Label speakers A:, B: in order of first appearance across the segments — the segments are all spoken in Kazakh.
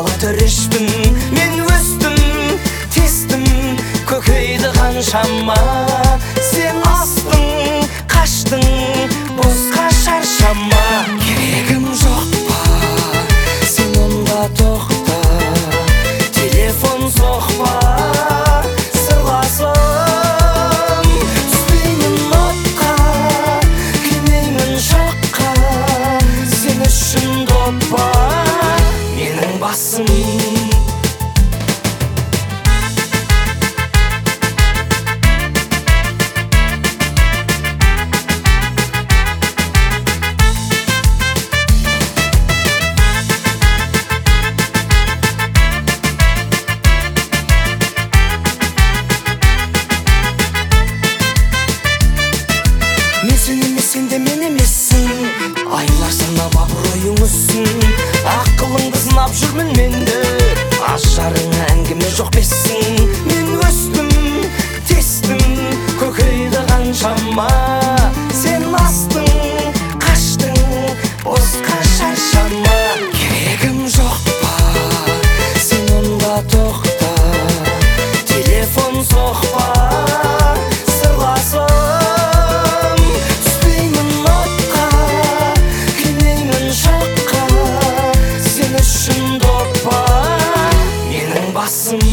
A: бала төрештім, мен өстім, тестім көкейді қаншама. Сен астың, қаштың, босқа шаршама. Керегім жоқ па, сен онда тоқта, телефон соқпа, сырласым. Түспеймін отқа, күймеймін шаққа, сен үшін доппа менің басым. Сен де мен емессің, айлар санап абыройың өссін. Ақылыңды сынап жүрмін менде, ажарыңа әңгіме жоқ бессің. Мен өстім, тестім көкейді қаншама. Сен астың, қаштың, босқа шаршама. Керегім жоқ па, сен онда тоқта, телефон соқпа, сырласым. Басым.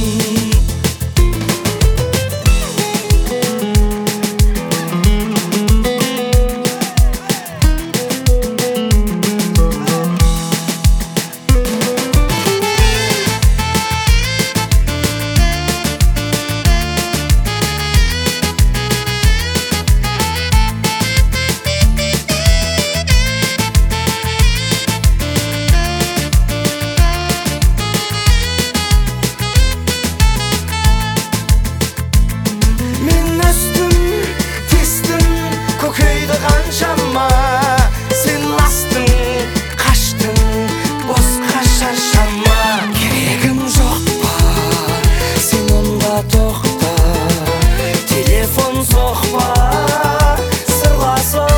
A: Көкейді қаншама, сен астың, қаштың, босқа шаршама. Керегім жоқ па, сен онда тоқта, телефон соқпа, сырласым.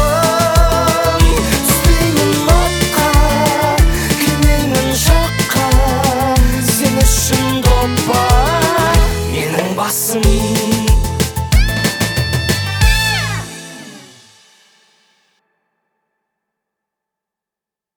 A: Түспеймін отқа, күймеймін шаққа, сен үшін доппа менің басым.